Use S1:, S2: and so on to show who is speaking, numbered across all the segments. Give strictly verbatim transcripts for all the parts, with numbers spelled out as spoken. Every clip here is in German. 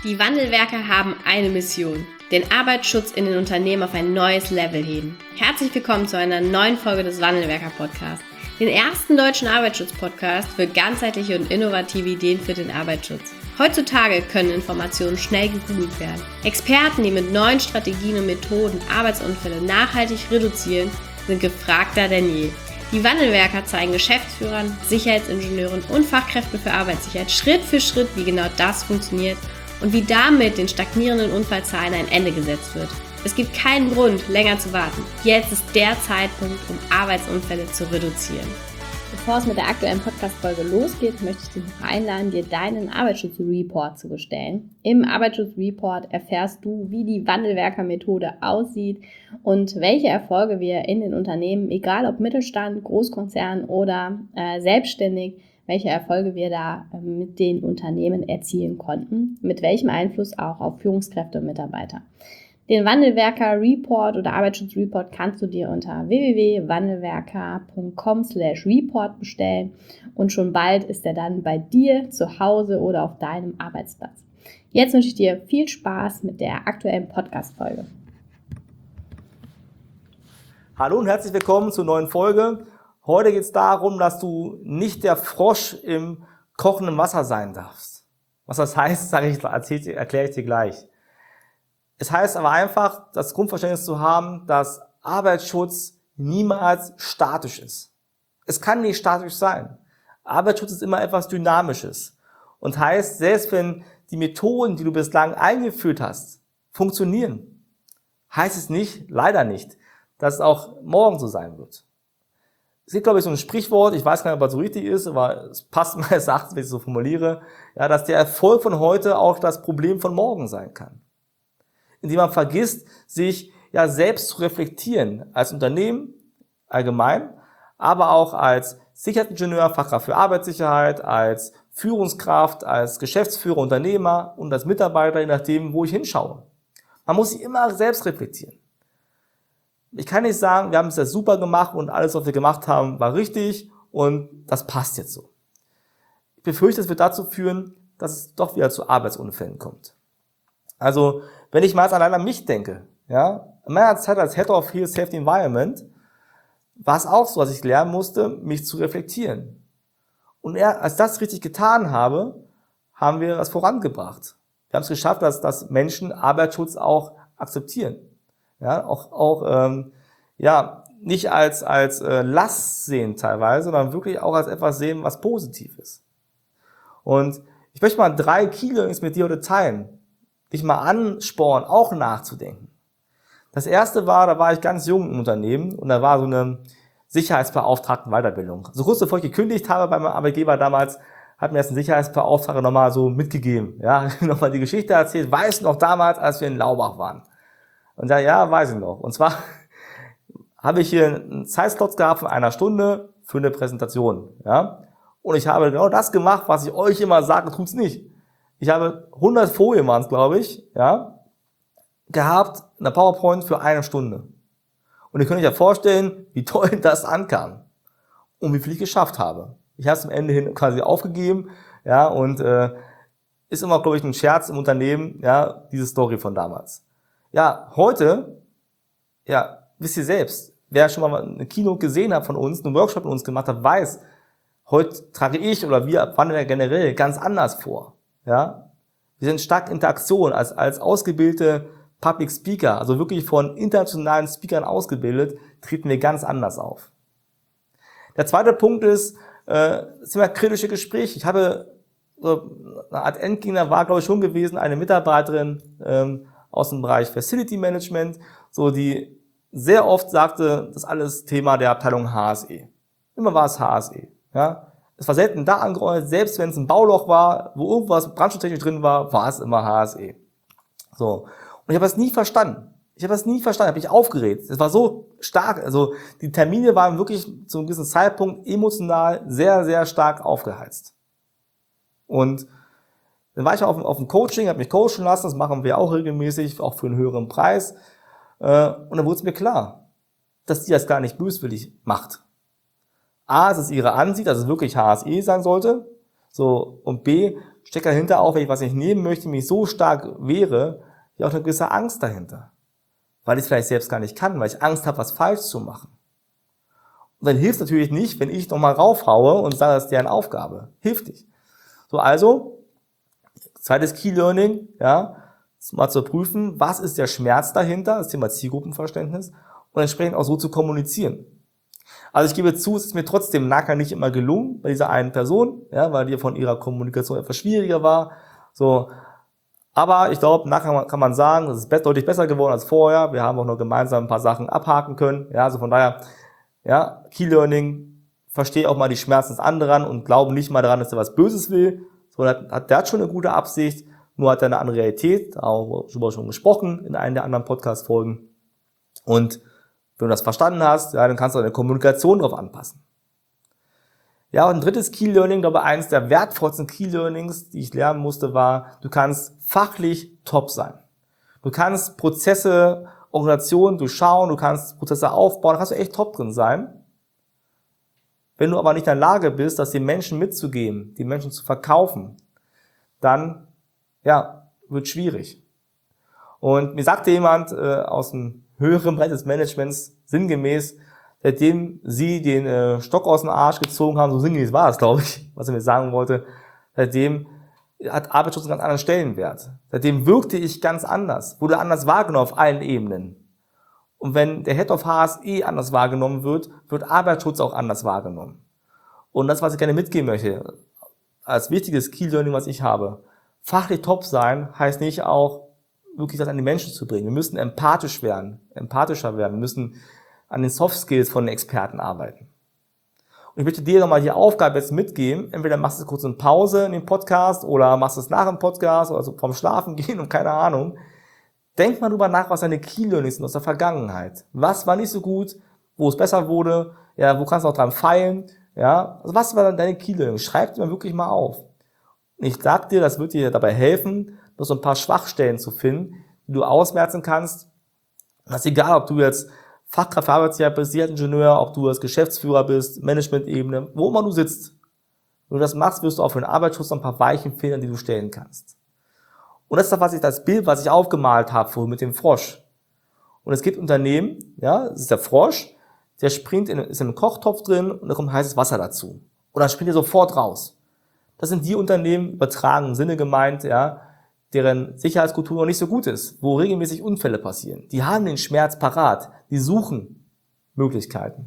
S1: Die Wandelwerker haben eine Mission: den Arbeitsschutz in den Unternehmen auf ein neues Level heben. Herzlich willkommen zu einer neuen Folge des Wandelwerker-Podcasts, den ersten deutschen Arbeitsschutz-Podcast für ganzheitliche und innovative Ideen für den Arbeitsschutz. Heutzutage können Informationen schnell gegoogelt werden. Experten, die mit neuen Strategien und Methoden Arbeitsunfälle nachhaltig reduzieren, sind gefragter denn je. Die Wandelwerker zeigen Geschäftsführern, Sicherheitsingenieuren und Fachkräften für Arbeitssicherheit Schritt für Schritt, wie genau das funktioniert und wie damit den stagnierenden Unfallzahlen ein Ende gesetzt wird. Es gibt keinen Grund, länger zu warten. Jetzt ist der Zeitpunkt, um Arbeitsunfälle zu reduzieren. Bevor es mit der aktuellen Podcast-Folge losgeht, möchte ich dich noch einladen, dir deinen Arbeitsschutzreport zu bestellen. Im Arbeitsschutzreport erfährst du, wie die Wandelwerker-Methode aussieht und welche Erfolge wir in den Unternehmen, egal ob Mittelstand, Großkonzern oder äh, selbstständig, welche Erfolge wir da äh, mit den Unternehmen erzielen konnten, mit welchem Einfluss auch auf Führungskräfte und Mitarbeiter. Den Wandelwerker-Report oder Arbeitsschutzreport kannst du dir unter w w w punkt wandelwerker punkt com slash report bestellen und schon bald ist er dann bei dir zu Hause oder auf deinem Arbeitsplatz. Jetzt wünsche ich dir viel Spaß mit der aktuellen Podcast-Folge.
S2: Hallo und herzlich willkommen zur neuen Folge. Heute geht es darum, dass du nicht der Frosch im kochenden Wasser sein darfst. Was das heißt, sage ich, erzähl, erkläre ich dir gleich. Es heißt aber einfach, das Grundverständnis zu haben, dass Arbeitsschutz niemals statisch ist. Es kann nicht statisch sein. Arbeitsschutz ist immer etwas Dynamisches und heißt, selbst wenn die Methoden, die du bislang eingeführt hast, funktionieren, heißt es nicht, leider nicht, dass es auch morgen so sein wird. Es gibt, glaube ich, so ein Sprichwort, ich weiß gar nicht, ob das so richtig ist, aber es passt meines Erachtens, wenn ich es so formuliere, ja, dass der Erfolg von heute auch das Problem von morgen sein kann. Indem man vergisst, sich ja selbst zu reflektieren, als Unternehmen allgemein, aber auch als Sicherheitsingenieur, Fachkraft für Arbeitssicherheit, als Führungskraft, als Geschäftsführer, Unternehmer und als Mitarbeiter, je nachdem, wo ich hinschaue. Man muss sich immer selbst reflektieren. Ich kann nicht sagen, wir haben es ja super gemacht und alles, was wir gemacht haben, war richtig und das passt jetzt so. Ich befürchte, es wird dazu führen, dass es doch wieder zu Arbeitsunfällen kommt. Also, wenn ich mal allein an mich denke, ja, in meiner Zeit als Head of Field Safety Environment war es auch so, dass ich lernen musste, mich zu reflektieren. Und er, als ich das richtig getan habe, haben wir das vorangebracht. Wir haben es geschafft, dass, dass Menschen Arbeitsschutz auch akzeptieren. Ja, auch, auch, ähm, ja, nicht als, als äh, Last sehen teilweise, sondern wirklich auch als etwas sehen, was positiv ist. Und ich möchte mal drei Key-Learnings mit dir heute teilen, dich mal anspornen, auch nachzudenken. Das erste war, da war ich ganz jung im Unternehmen und da war so eine Sicherheitsbeauftragten Weiterbildung. So kurz bevor ich gekündigt habe bei meinem Arbeitgeber damals, hat mir das ein Sicherheitsbeauftragter nochmal so mitgegeben, ja, nochmal die Geschichte erzählt. Weißt du noch damals, als wir in Laubach waren? Und ja, ja, weiß ich noch. Und zwar habe ich hier einen Zeitslot gehabt von einer Stunde für eine Präsentation, ja. Und ich habe genau das gemacht, was ich euch immer sage, tut's nicht. Ich habe hundert Folien waren es, glaube ich, ja, gehabt in der PowerPoint für eine Stunde. Und ihr könnt euch ja vorstellen, wie toll das ankam und wie viel ich geschafft habe. Ich habe es am Ende hin quasi aufgegeben, ja, und äh, ist immer, glaube ich, ein Scherz im Unternehmen, ja, diese Story von damals. Ja, heute, ja, wisst ihr selbst, wer schon mal ein Kino gesehen hat von uns, einen Workshop mit uns gemacht hat, weiß, heute trage ich oder wir Wandelwerker generell ganz anders vor. Ja, wir sind stark in Interaktion als, als ausgebildete Public Speaker, also wirklich von internationalen Speakern ausgebildet, treten wir ganz anders auf. Der zweite Punkt ist, äh, das Thema kritische Gespräche. Ich habe, so eine Art Endgegner war, glaube ich, schon gewesen, eine Mitarbeiterin ähm, aus dem Bereich Facility Management, so die sehr oft sagte, das ist alles Thema der Abteilung H S E. Immer war es H S E, ja. Es war selten da angeordnet, selbst wenn es ein Bauloch war, wo irgendwas brandschutztechnisch drin war, war es immer H S E. So. Und ich habe das nie verstanden. Ich habe das nie verstanden, habe mich aufgeregt. Es war so stark, also die Termine waren wirklich zu einem gewissen Zeitpunkt emotional sehr, sehr stark aufgeheizt. Und dann war ich auf, auf dem Coaching, habe mich coachen lassen, das machen wir auch regelmäßig, auch für einen höheren Preis. Und dann wurde es mir klar, dass die das gar nicht böswillig macht. A, es ist ihre Ansicht, dass es wirklich H S E sein sollte. So, und B, steckt dahinter auch, wenn ich was nicht nehmen möchte, mich so stark wehre, ja auch eine gewisse Angst dahinter. Weil ich es vielleicht selbst gar nicht kann, weil ich Angst habe, was falsch zu machen. Und dann hilft es natürlich nicht, wenn ich nochmal raufhaue und sage, das ist deren Aufgabe. Hilft nicht. So, also, zweites Key Learning, ja, mal zu prüfen, was ist der Schmerz dahinter, das Thema Zielgruppenverständnis, und entsprechend auch so zu kommunizieren. Also ich gebe zu, es ist mir trotzdem nachher nicht immer gelungen bei dieser einen Person, ja, weil die von ihrer Kommunikation etwas schwieriger war. So, aber ich glaube, nachher kann man sagen, es ist deutlich besser geworden als vorher. Wir haben auch noch gemeinsam ein paar Sachen abhaken können. Ja, also von daher, ja, Key Learning, verstehe auch mal die Schmerzen des anderen und glaube nicht mal daran, dass er was Böses will, sondern hat, der hat schon eine gute Absicht, nur hat er eine andere Realität, auch schon gesprochen in einem der anderen Podcast-Folgen. Und wenn du das verstanden hast, ja, dann kannst du deine Kommunikation darauf anpassen. Ja, und ein drittes Key Learning, glaube ich, eines der wertvollsten Key Learnings, die ich lernen musste, war, du kannst fachlich top sein. Du kannst Prozesse, Organisationen durchschauen, du kannst Prozesse aufbauen, da kannst du echt top drin sein. Wenn du aber nicht in der Lage bist, das den Menschen mitzugeben, die Menschen zu verkaufen, dann, ja, wird schwierig. Und mir sagte jemand äh, aus dem höheren Bereich des Managements sinngemäß, seitdem sie den äh, Stock aus dem Arsch gezogen haben, so sinngemäß war das, glaube ich, was er mir sagen wollte, seitdem hat Arbeitsschutz einen ganz anderen Stellenwert. Seitdem wirkte ich ganz anders, wurde anders wahrgenommen auf allen Ebenen. Und wenn der Head of H S E anders wahrgenommen wird, wird Arbeitsschutz auch anders wahrgenommen. Und das, was ich gerne mitgeben möchte, als wichtiges Key Learning, was ich habe, fachlich top sein, heißt nicht auch, wirklich das an die Menschen zu bringen. Wir müssen empathisch werden, empathischer werden. Wir müssen an den Soft Skills von den Experten arbeiten. Und ich möchte dir nochmal die Aufgabe jetzt mitgeben. Entweder machst du kurz eine Pause in dem Podcast oder machst es nach dem Podcast oder so vom Schlafen gehen und keine Ahnung. Denk mal drüber nach, was deine Key Learnings sind aus der Vergangenheit. Was war nicht so gut, wo es besser wurde, ja, wo kannst du auch dran feilen, ja. Also was war dann deine Key Learnings? Schreib dir mal wirklich mal auf. Und ich sag dir, das wird dir dabei helfen, noch so ein paar Schwachstellen zu finden, die du ausmerzen kannst. Das ist egal, ob du jetzt Fachkraft für Arbeitssicherheit bist, Sicherheitsingenieur, ob du als Geschäftsführer bist, Management-Ebene, wo immer du sitzt. Wenn du das machst, wirst du auch für den Arbeitsschutz noch ein paar Weichen finden, die du stellen kannst. Und das ist das, was ich, das Bild, was ich aufgemalt habe vorhin mit dem Frosch. Und es gibt Unternehmen, ja, das ist der Frosch, der springt in, ist in einem Kochtopf drin und da kommt heißes Wasser dazu. Und dann springt er sofort raus. Das sind die Unternehmen, übertragenen Sinne gemeint, ja, deren Sicherheitskultur noch nicht so gut ist, wo regelmäßig Unfälle passieren. Die haben den Schmerz parat, die suchen Möglichkeiten.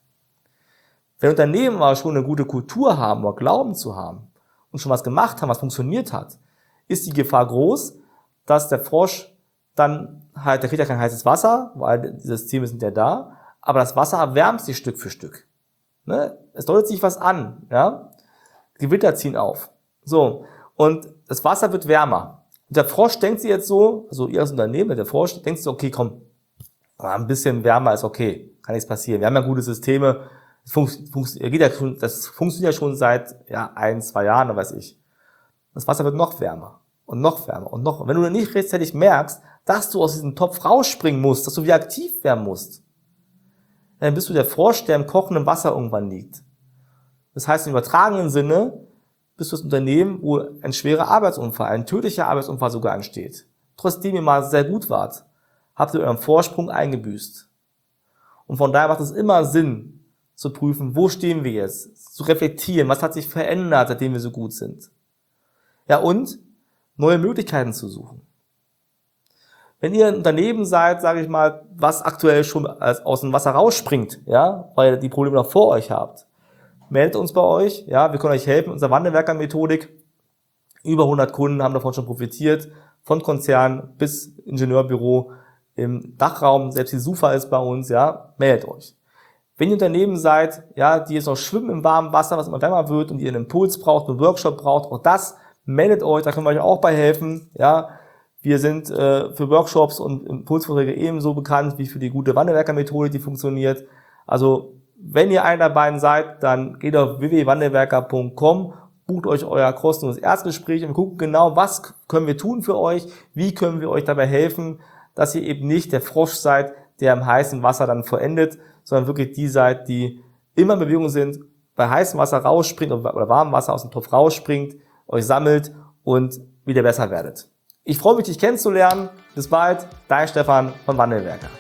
S2: Wenn Unternehmen aber schon eine gute Kultur haben oder glauben zu haben und schon was gemacht haben, was funktioniert hat, ist die Gefahr groß, dass der Frosch dann halt, der kriegt ja kein heißes Wasser, weil die Systeme sind ja da, aber das Wasser erwärmt sich Stück für Stück. Ne? Es deutet sich was an, ja? Gewitter ziehen auf. So. Und das Wasser wird wärmer. Und der Frosch denkt sich jetzt so, also ihr als Unternehmen, der Frosch denkt sich, okay, komm, ein bisschen wärmer ist okay, kann nichts passieren. Wir haben ja gute Systeme, das, funkt, funkt, geht ja schon, das funktioniert ja schon seit ja, ein, zwei Jahren, weiß ich. Das Wasser wird noch wärmer und noch wärmer und noch. Und wenn du nicht rechtzeitig merkst, dass du aus diesem Topf rausspringen musst, dass du wieder aktiv werden musst, dann bist du der Frosch, der im kochenden Wasser irgendwann liegt. Das heißt, im übertragenen Sinne bist du das Unternehmen, wo ein schwerer Arbeitsunfall, ein tödlicher Arbeitsunfall sogar ansteht. Trotzdem ihr mal sehr gut wart, habt ihr euren Vorsprung eingebüßt. Und von daher macht es immer Sinn, zu prüfen, wo stehen wir jetzt, zu reflektieren, was hat sich verändert, seitdem wir so gut sind. Ja, und neue Möglichkeiten zu suchen. Wenn ihr ein Unternehmen seid, sage ich mal, was aktuell schon aus dem Wasser rausspringt, ja, weil ihr die Probleme noch vor euch habt, meldet uns bei euch, ja, wir können euch helfen, unsere Wandelwerker-Methodik. Über hundert Kunden haben davon schon profitiert, von Konzern bis Ingenieurbüro im Dachraum, selbst die SUFA ist bei uns, ja, meldet euch. Wenn ihr Unternehmen seid, ja, die jetzt noch schwimmen im warmen Wasser, was immer wärmer wird und ihr einen Impuls braucht, einen Workshop braucht, auch das, meldet euch, da können wir euch auch bei helfen, ja. Wir sind äh, für Workshops und Impulsvorträge ebenso bekannt wie für die gute Wandelwerker-Methode, die funktioniert. Also wenn ihr einer der beiden seid, dann geht auf w w w punkt wandelwerker punkt com, bucht euch euer kostenloses Erstgespräch und guckt genau, was können wir tun für euch, wie können wir euch dabei helfen, dass ihr eben nicht der Frosch seid, der im heißen Wasser dann verendet, sondern wirklich die seid, die immer in Bewegung sind, bei heißem Wasser rausspringt oder warmem Wasser aus dem Topf rausspringt euch sammelt und wieder besser werdet. Ich freue mich, dich kennenzulernen. Bis bald, dein Stefan vom Wandelwerker.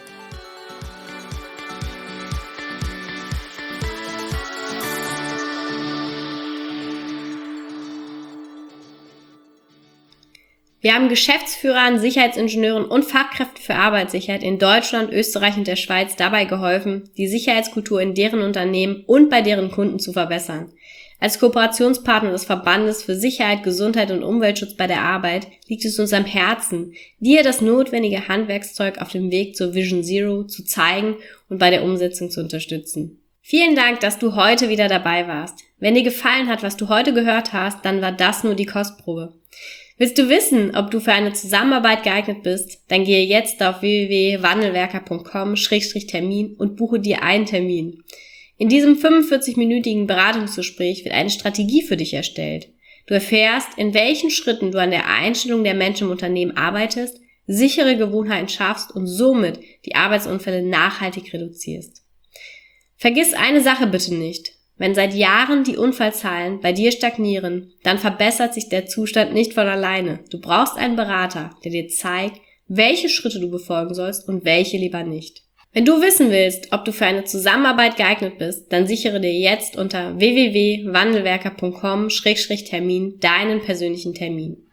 S1: Wir haben Geschäftsführern, Sicherheitsingenieuren und Fachkräften für Arbeitssicherheit in Deutschland, Österreich und der Schweiz dabei geholfen, die Sicherheitskultur in deren Unternehmen und bei deren Kunden zu verbessern. Als Kooperationspartner des Verbandes für Sicherheit, Gesundheit und Umweltschutz bei der Arbeit liegt es uns am Herzen, dir das notwendige Handwerkszeug auf dem Weg zur Vision Zero zu zeigen und bei der Umsetzung zu unterstützen. Vielen Dank, dass du heute wieder dabei warst. Wenn dir gefallen hat, was du heute gehört hast, dann war das nur die Kostprobe. Willst du wissen, ob du für eine Zusammenarbeit geeignet bist? Dann gehe jetzt auf w w w punkt wandelwerker punkt com Schrägstrich Termin und buche dir einen Termin. In diesem fünfundvierzig-minütigen Beratungsgespräch wird eine Strategie für dich erstellt. Du erfährst, in welchen Schritten du an der Einstellung der Menschen im Unternehmen arbeitest, sichere Gewohnheiten schaffst und somit die Arbeitsunfälle nachhaltig reduzierst. Vergiss eine Sache bitte nicht. Wenn seit Jahren die Unfallzahlen bei dir stagnieren, dann verbessert sich der Zustand nicht von alleine. Du brauchst einen Berater, der dir zeigt, welche Schritte du befolgen sollst und welche lieber nicht. Wenn du wissen willst, ob du für eine Zusammenarbeit geeignet bist, dann sichere dir jetzt unter w w w punkt wandelwerker punkt com Schrägstrich Termin deinen persönlichen Termin.